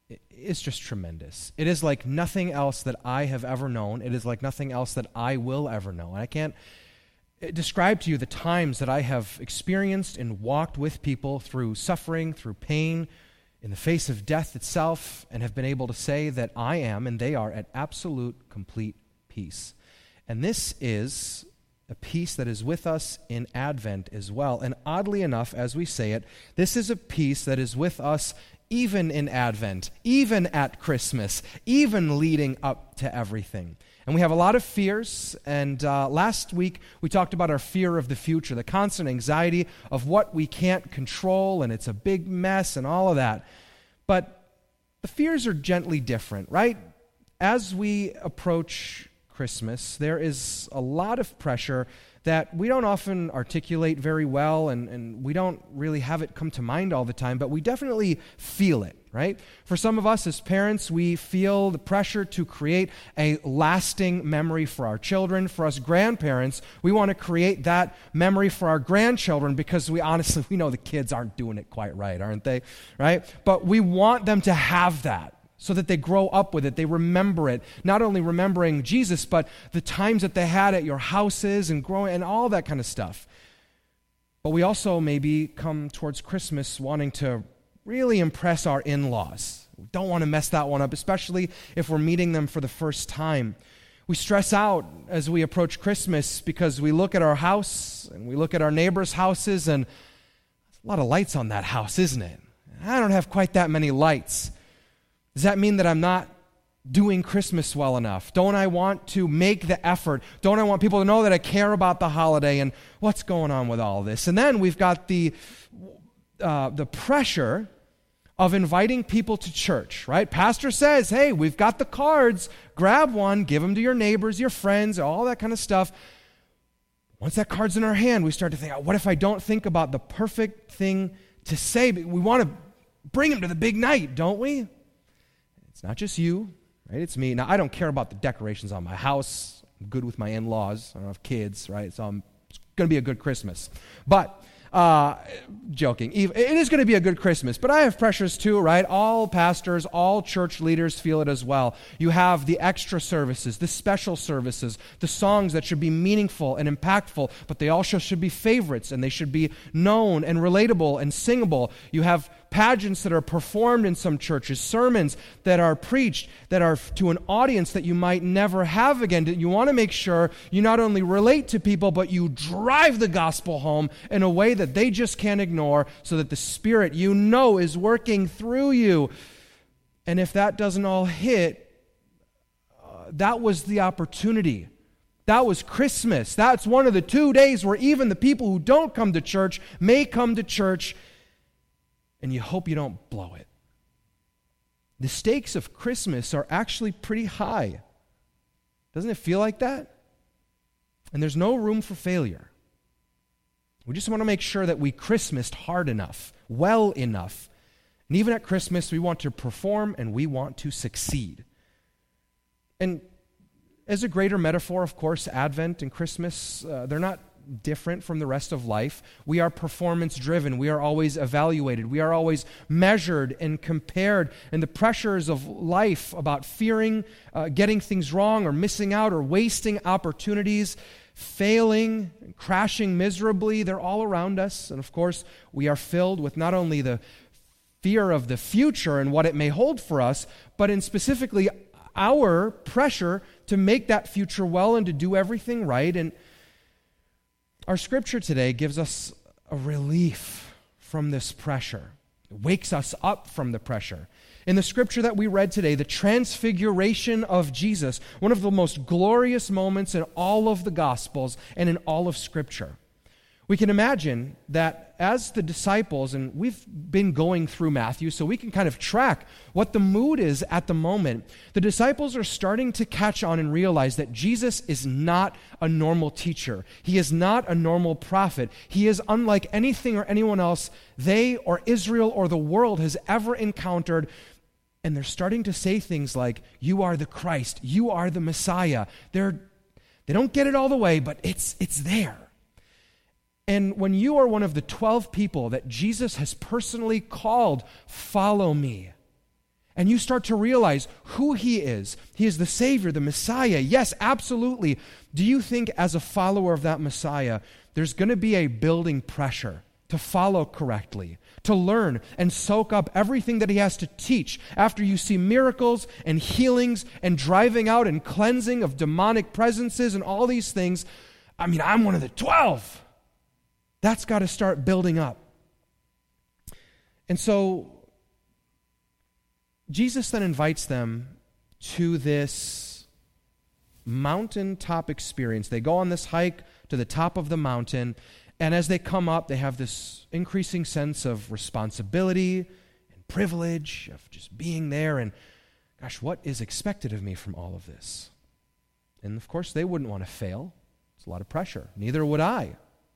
is just tremendous. It is like nothing else that I have ever known. It is like nothing else that I will ever know. And I can't describe to you the times that I have experienced and walked with people through suffering, through pain, in the face of death itself, and have been able to say that I am and they are at absolute, complete peace. And this is a peace that is with us in Advent as well. And oddly enough, as we say it, this is a peace that is with us even in Advent, even at Christmas, even leading up to everything. And we have a lot of fears, and last week we talked about our fear of the future, the constant anxiety of what we can't control, and it's a big mess and all of that. But the fears are gently different, right? As we approach Christmas, there is a lot of pressure that we don't often articulate very well, and we don't really have it come to mind all the time, but we definitely feel it, right? For some of us as parents, we feel the pressure to create a lasting memory for our children. For us grandparents, we want to create that memory for our grandchildren because we know the kids aren't doing it quite right, aren't they? Right? But we want them to have that, so that they grow up with it, they remember it, not only remembering Jesus, but the times that they had at your houses and growing and all that kind of stuff. But we also maybe come towards Christmas wanting to really impress our in-laws. We don't want to mess that one up, especially if we're meeting them for the first time. We stress out as we approach Christmas because we look at our house and we look at our neighbors' houses, and there's a lot of lights on that house, isn't it? I don't have quite that many lights. Does that mean that I'm not doing Christmas well enough? Don't I want to make the effort? Don't I want people to know that I care about the holiday and what's going on with all this? And then we've got the pressure of inviting people to church, right? Pastor says, hey, we've got the cards. Grab one, give them to your neighbors, your friends, all that kind of stuff. Once that card's in our hand, we start to think, what if I don't think about the perfect thing to say? We want to bring them to the big night, don't we? It's not just you, right? It's me. Now, I don't care about the decorations on my house. I'm good with my in-laws. I don't have kids, right? So it's going to be a good Christmas. But, joking. It is going to be a good Christmas, but I have pressures too, right? All pastors, all church leaders feel it as well. You have the extra services, the special services, the songs that should be meaningful and impactful, but they also should be favorites, and they should be known and relatable and singable. You have pageants that are performed in some churches, sermons that are preached that are to an audience that you might never have again. You want to make sure you not only relate to people, but you drive the gospel home in a way that they just can't ignore, so that the Spirit is working through you. And if that doesn't all hit, that was the opportunity. That was Christmas. That's one of the 2 days where even the people who don't come to church may come to church, and you hope you don't blow it. The stakes of Christmas are actually pretty high. Doesn't it feel like that? And there's no room for failure. We just want to make sure that we Christmased hard enough, well enough. And even at Christmas, we want to perform and we want to succeed. And as a greater metaphor, of course, Advent and Christmas, they're not different from the rest of life. We are performance-driven. We are always evaluated. We are always measured and compared. And the pressures of life about fearing, getting things wrong or missing out or wasting opportunities, failing, crashing miserably, they're all around us. And of course, we are filled with not only the fear of the future and what it may hold for us, but in specifically our pressure to make that future well and to do everything right. And our scripture today gives us a relief from this pressure. It wakes us up from the pressure. In the scripture that we read today, the transfiguration of Jesus, one of the most glorious moments in all of the Gospels and in all of Scripture. We can imagine that as the disciples, and we've been going through Matthew, so we can kind of track what the mood is at the moment. The disciples are starting to catch on and realize that Jesus is not a normal teacher. He is not a normal prophet. He is unlike anything or anyone else they or Israel or the world has ever encountered. And they're starting to say things like, "You are the Christ. You are the Messiah." They don't get it all the way, but it's there. And when you are one of the 12 people that Jesus has personally called, "Follow me," and you start to realize who he is. He is the Savior, the Messiah. Yes, absolutely. Do you think as a follower of that Messiah, there's going to be a building pressure to follow correctly, to learn and soak up everything that he has to teach after you see miracles and healings and driving out and cleansing of demonic presences and all these things? I mean, I'm one of the 12. That's got to start building up. And so Jesus then invites them to this mountaintop experience. They go on this hike to the top of the mountain, and as they come up, they have this increasing sense of responsibility and privilege of just being there, and gosh, what is expected of me from all of this? And of course, they wouldn't want to fail. It's a lot of pressure. Neither would I.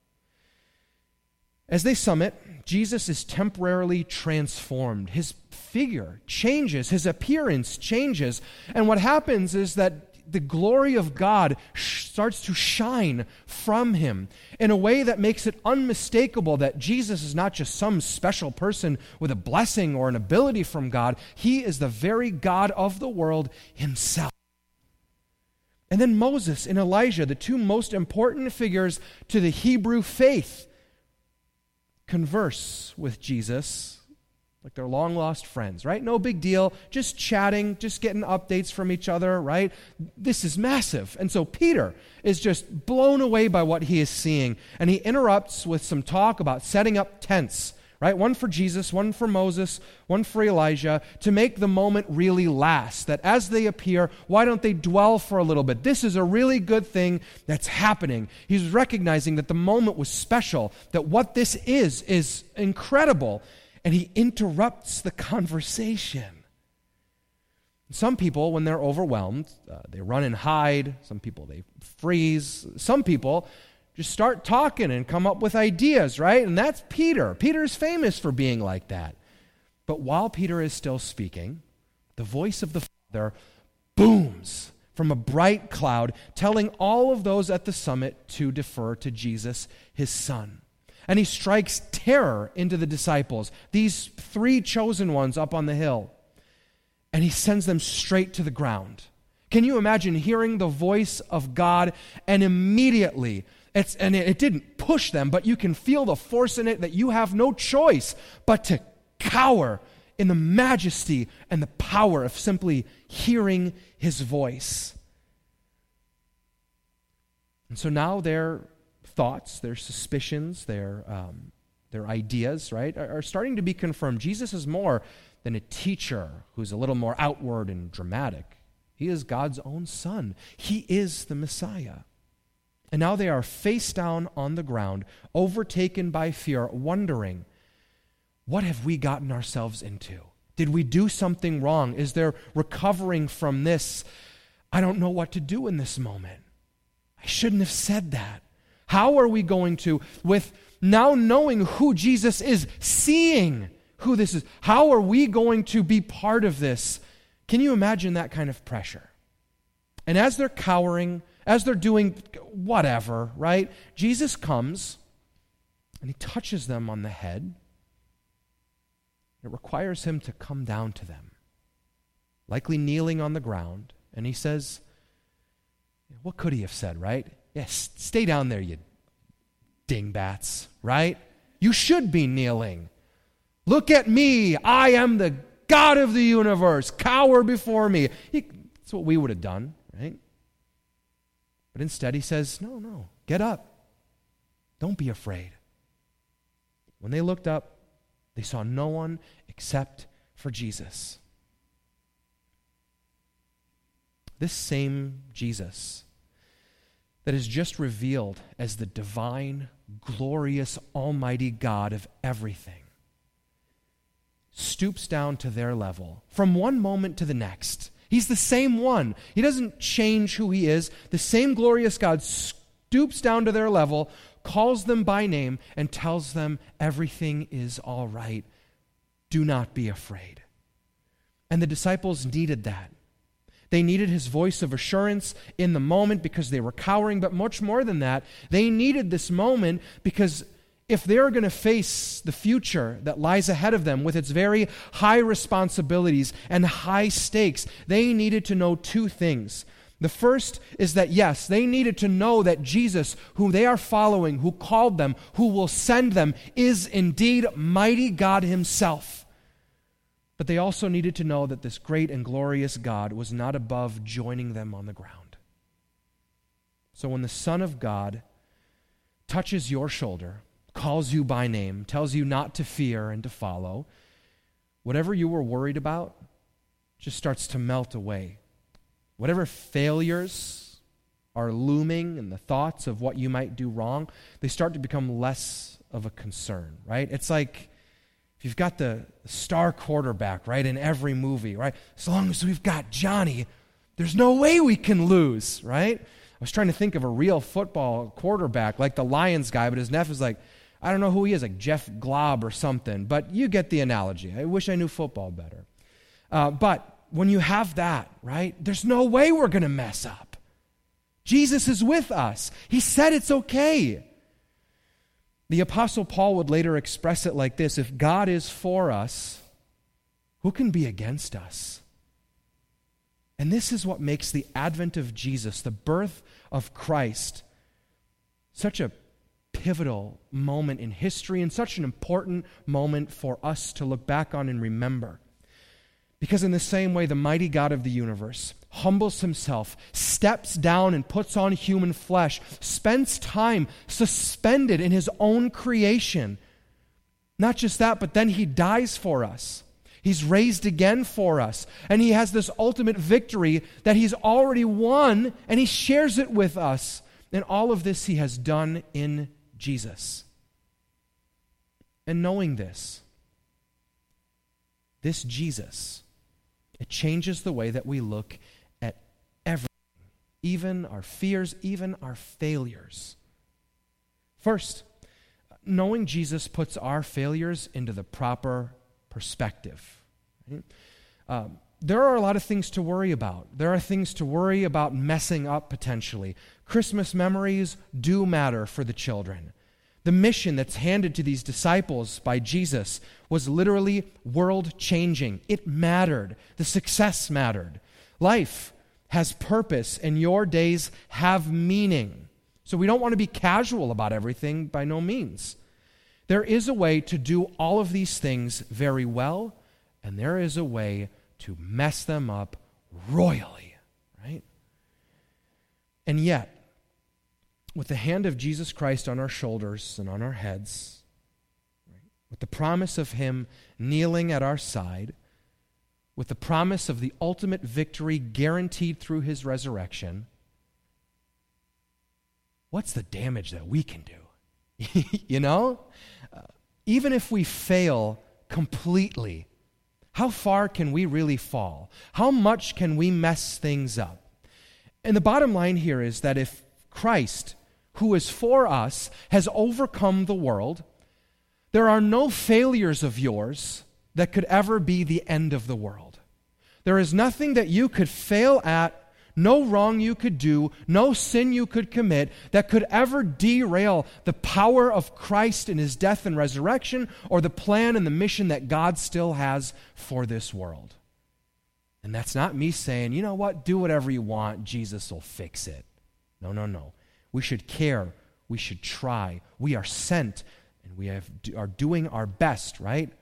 As they summit, Jesus is temporarily transformed. His figure changes, his appearance changes, and what happens is that the glory of God starts to shine from him in a way that makes it unmistakable that Jesus is not just some special person with a blessing or an ability from God. He is the very God of the world himself. And then Moses and Elijah, the two most important figures to the Hebrew faith, converse with Jesus like they're long-lost friends, right? No big deal, just chatting, just getting updates from each other, right? This is massive. And so Peter is just blown away by what he is seeing, and he interrupts with some talk about setting up tents, right? One for Jesus, one for Moses, one for Elijah, to make the moment really last, that as they appear, why don't they dwell for a little bit? This is a really good thing that's happening. He's recognizing that the moment was special, that what this is incredible, and he interrupts the conversation. Some people, when they're overwhelmed, they run and hide. Some people, they freeze. Some people just start talking and come up with ideas, right? And that's Peter. Peter's famous for being like that. But while Peter is still speaking, the voice of the Father booms from a bright cloud, telling all of those at the summit to defer to Jesus, his Son. And he strikes terror into the disciples, these three chosen ones up on the hill, and he sends them straight to the ground. Can you imagine hearing the voice of God and immediately, it didn't push them, but you can feel the force in it that you have no choice but to cower in the majesty and the power of simply hearing his voice. And so now their thoughts, their suspicions, their ideas, right, are starting to be confirmed. Jesus is more than a teacher who's a little more outward and dramatic. He is God's own Son. He is the Messiah. And now they are face down on the ground, overtaken by fear, wondering, what have we gotten ourselves into? Did we do something wrong? Is there recovering from this? I don't know what to do in this moment. I shouldn't have said that. How are we going to, with now knowing who Jesus is, seeing who this is, how are we going to be part of this? Can you imagine that kind of pressure? And as they're cowering, as they're doing whatever, right, Jesus comes and he touches them on the head. It requires him to come down to them, likely kneeling on the ground, and he says, what could he have said, right? Yes, stay down there, you dingbats, right? You should be kneeling. Look at me. I am the God of the universe. Cower before me. That's what we would have done, right? But instead he says, no, get up. Don't be afraid. When they looked up, they saw no one except for Jesus. This same Jesus that is just revealed as the divine, glorious, almighty God of everything, stoops down to their level from one moment to the next. He's the same one. He doesn't change who he is. The same glorious God stoops down to their level, calls them by name, and tells them everything is all right. Do not be afraid. And the disciples needed that. They needed his voice of assurance in the moment because they were cowering, but much more than that, they needed this moment because if they're going to face the future that lies ahead of them with its very high responsibilities and high stakes, they needed to know two things. The first is that, yes, they needed to know that Jesus, whom they are following, who called them, who will send them, is indeed mighty God himself. But they also needed to know that this great and glorious God was not above joining them on the ground. So when the Son of God touches your shoulder, calls you by name, tells you not to fear and to follow, whatever you were worried about just starts to melt away. Whatever failures are looming and the thoughts of what you might do wrong, they start to become less of a concern, right? It's like if you've got the star quarterback, right, in every movie, right? As long as we've got Johnny, there's no way we can lose, right? I was trying to think of a real football quarterback, like the Lions guy, but his nephew's like, I don't know who he is, like Jeff Glob or something, but you get the analogy. I wish I knew football better. But when you have that, right, there's no way we're going to mess up. Jesus is with us. He said it's okay. The Apostle Paul would later express it like this: if God is for us, who can be against us? And this is what makes the advent of Jesus, the birth of Christ, such a pivotal moment in history and such an important moment for us to look back on and remember. Because in the same way, the mighty God of the universe humbles himself, steps down and puts on human flesh, spends time suspended in his own creation. Not just that, but then he dies for us. He's raised again for us. And he has this ultimate victory that he's already won, and he shares it with us. And all of this he has done in Jesus. And knowing this Jesus, it changes the way that we look at everything, even our fears, even our failures. First, knowing Jesus puts our failures into the proper perspective. Right? There are a lot of things to worry about. There are things to worry about messing up potentially. Christmas memories do matter for the children. The mission that's handed to these disciples by Jesus was literally world-changing. It mattered. The success mattered. Life has purpose, and your days have meaning. So we don't want to be casual about everything, by no means. There is a way to do all of these things very well, and there is a way to mess them up royally, right? And yet, with the hand of Jesus Christ on our shoulders and on our heads, right, with the promise of him kneeling at our side, with the promise of the ultimate victory guaranteed through his resurrection, what's the damage that we can do? You know? Even if we fail completely, how far can we really fall? How much can we mess things up? And the bottom line here is that if Christ, who is for us, has overcome the world, there are no failures of yours that could ever be the end of the world. There is nothing that you could fail at, no wrong you could do, no sin you could commit that could ever derail the power of Christ in his death and resurrection or the plan and the mission that God still has for this world. And that's not me saying, you know what, do whatever you want, Jesus will fix it. No. We should care. We should try. We are sent, and we are doing our best, right?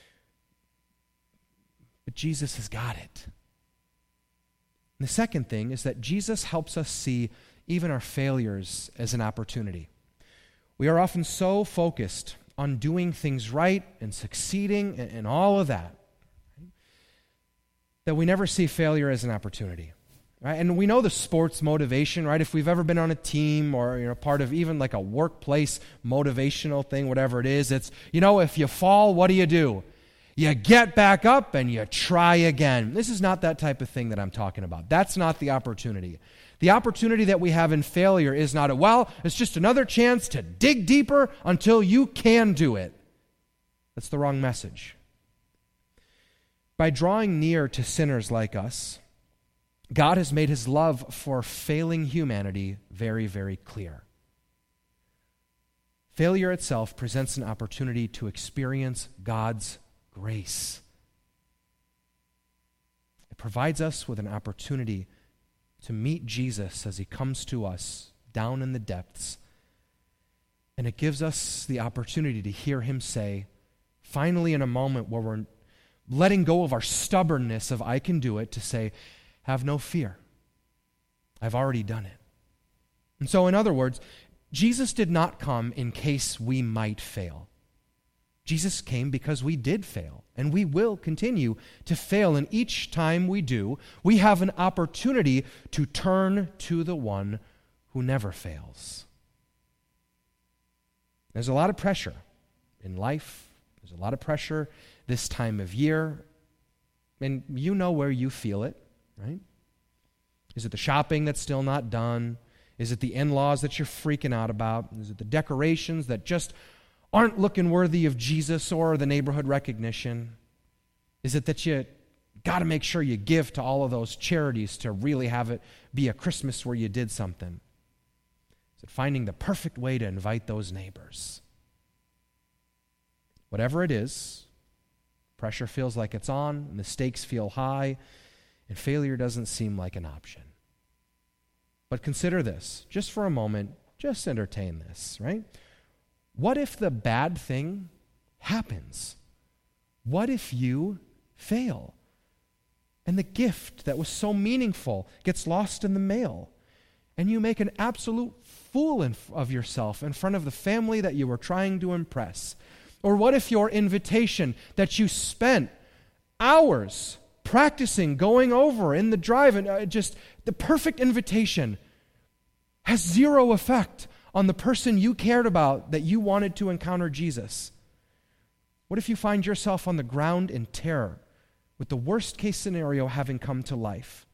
But Jesus has got it. And the second thing is that Jesus helps us see even our failures as an opportunity. We are often so focused on doing things right and succeeding and all of that, right, that we never see failure as an opportunity. Right? And we know the sports motivation, right? If we've ever been on a team or part of even like a workplace motivational thing, whatever it is, it's, if you fall, what do? You get back up and you try again. This is not that type of thing that I'm talking about. That's not the opportunity. The opportunity that we have in failure is not it's just another chance to dig deeper until you can do it. That's the wrong message. By drawing near to sinners like us, God has made his love for failing humanity very, very clear. Failure itself presents an opportunity to experience God's grace. It provides us with an opportunity to meet Jesus as he comes to us down in the depths. And it gives us the opportunity to hear him say, finally in a moment where we're letting go of our stubbornness of I can do it, to say, have no fear. I've already done it. And so in other words, Jesus did not come in case we might fail. Jesus came because we did fail, and we will continue to fail. And each time we do, we have an opportunity to turn to the one who never fails. There's a lot of pressure in life. There's a lot of pressure this time of year. And you know where you feel it, right? Is it the shopping that's still not done? Is it the in-laws that you're freaking out about? Is it the decorations that just aren't looking worthy of Jesus or the neighborhood recognition? Is it that you got to make sure you give to all of those charities to really have it be a Christmas where you did something? Is it finding the perfect way to invite those neighbors? Whatever it is, pressure feels like it's on, and the stakes feel high, and failure doesn't seem like an option. But consider this, just for a moment, just entertain this, right? What if the bad thing happens? What if you fail? And the gift that was so meaningful gets lost in the mail, and you make an absolute fool of yourself in front of the family that you were trying to impress? Or what if your invitation that you spent hours practicing, going over in the drive, and just the perfect invitation has zero effect on the person you cared about that you wanted to encounter Jesus? What if you find yourself on the ground in terror, with the worst case scenario having come to life?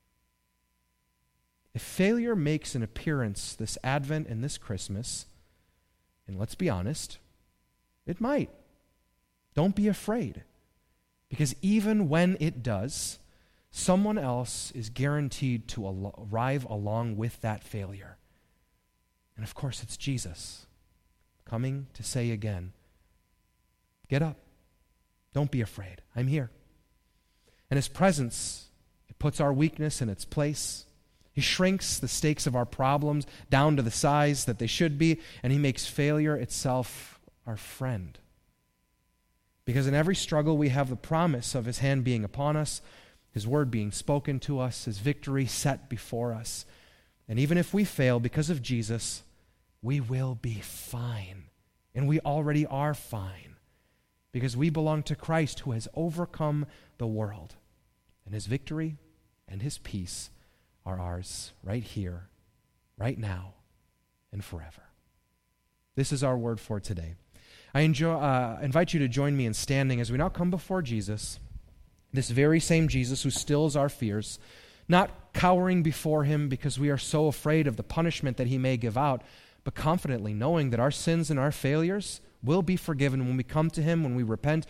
If failure makes an appearance this Advent and this Christmas, and let's be honest, it might. Don't be afraid. Because even when it does, someone else is guaranteed to arrive along with that failure. And of course, it's Jesus coming to say again, get up. Don't be afraid. I'm here. And his presence, it puts our weakness in its place. He shrinks the stakes of our problems down to the size that they should be, and he makes failure itself our friend. Because in every struggle, we have the promise of his hand being upon us, his word being spoken to us, his victory set before us. And even if we fail because of Jesus, we will be fine. And we already are fine. Because we belong to Christ, who has overcome the world. And his victory and his peace are ours right here, right now, and forever. This is our word for today. I invite you to join me in standing as we now come before Jesus, this very same Jesus who stills our fears, not cowering before him because we are so afraid of the punishment that he may give out, but confidently knowing that our sins and our failures will be forgiven when we come to him, when we repent